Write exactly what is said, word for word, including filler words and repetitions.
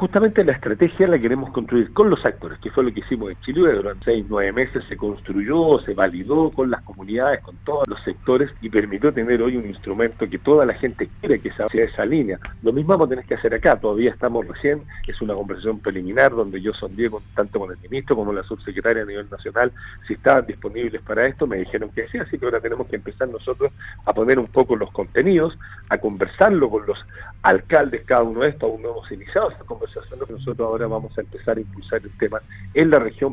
Justamente la estrategia la queremos construir con los actores, que fue lo que hicimos en Chile. Durante seis, nueve meses se construyó, se validó con las comunidades, con todos los sectores, y permitió tener hoy un instrumento que toda la gente quiere que sea esa línea. Lo mismo vamos a tener que hacer acá. Todavía estamos recién, es una conversación preliminar donde yo sondé con, tanto con el ministro como la subsecretaria a nivel nacional si estaban disponibles para esto. Me dijeron que sí, así que ahora tenemos que empezar nosotros a poner un poco los contenidos, a conversarlo con los alcaldes, cada uno de estos. Aún no hemos iniciado esta conversación. Nosotros ahora vamos a empezar a impulsar el tema en la región